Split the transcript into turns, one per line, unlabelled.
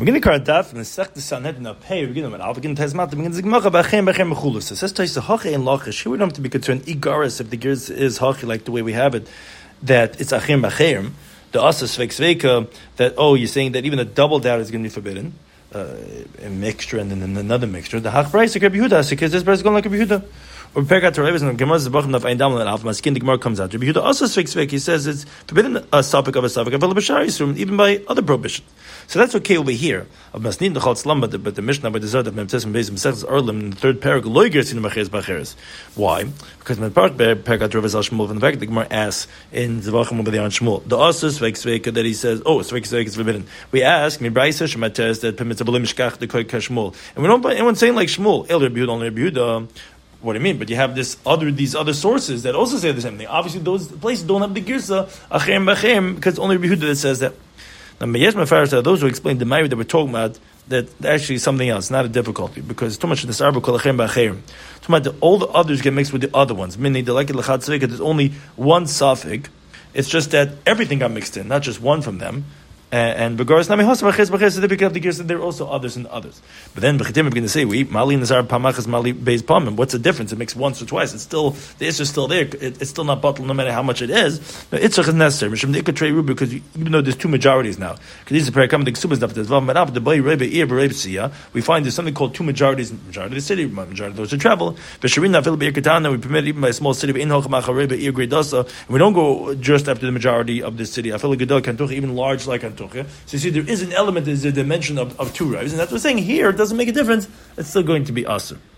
We're going to call daf and the sech the Sanhedrin of Pei. We're going to Al begin Tezmat. We're going to Zigmacha b'Achem Mechulus. It says Taisa Hachi and Lachish. Here we don't have to be concerned. Igaris, if the gears is Hachi like the way we have it, that it's Achem b'Achem. The Asa Sveik Sveika, that you're saying that even a double doubt is going to be forbidden, a mixture and then another mixture. The Hach Bryce like Rabbi Yehuda, because this person is going like Rabbi Yehuda. Or Perkat Torah and Gemara's Bachim of Ein Dam and Alpha Maskin. The Gemara comes out. Rabbi Yehuda also Sveik. He says it's forbidden a suffix of a suffix of a b'shari even by other prohibitions. So that's okay over here. Of Masnin the Chalz Lam, but the Mishnah by the Zod of Memtes and Bezim Sechs Erlim in the third paragraph loiger sin macheres bacheres. Why? Because when Perkat Torah is Shmuel in the back, the Gemara asks in Zvachim over there on Shmuel. The also Sveik that he says, Sveik is forbidden. We ask Mi Brayse Shemates that permits a b'lim shkach the koy Shmuel, and we don't find anyone saying like Shmuel. El Rabbi Yehuda, only Rabbi Yehuda. What do you mean? But you have these other sources that also say the same thing. Obviously, those places don't have the girsa achem b'achem because only Rabbi Yehuda that says that. Now, Meyesh Mefarsh, those who explained the Ma'ir that we're talking about, that actually something else, not a difficulty, because too much of this arba kol achem b'achem. Too much all the others get mixed with the other ones. Meaning, the like l'chad tzvika, there's only one suffix. It's just that everything got mixed in, not just one from them. And regardless, there are also others and others. But then we're going to say we mali nazar pamachas mali beis pamim. What's the difference? It makes once or twice. It's still the issue is still there. It's still not bottled no matter how much it is. No, itzrach is necessary. Because even though there's two majorities now, we find there's something called two majorities. Majority of the city, majority of those who travel. We permit even by a small city. And we don't go just after the majority of the city. Even large like Antuch. So you see, there is an element, there's a dimension of two rabbis, and that's what we're saying here. It doesn't make a difference. It's still going to be asur.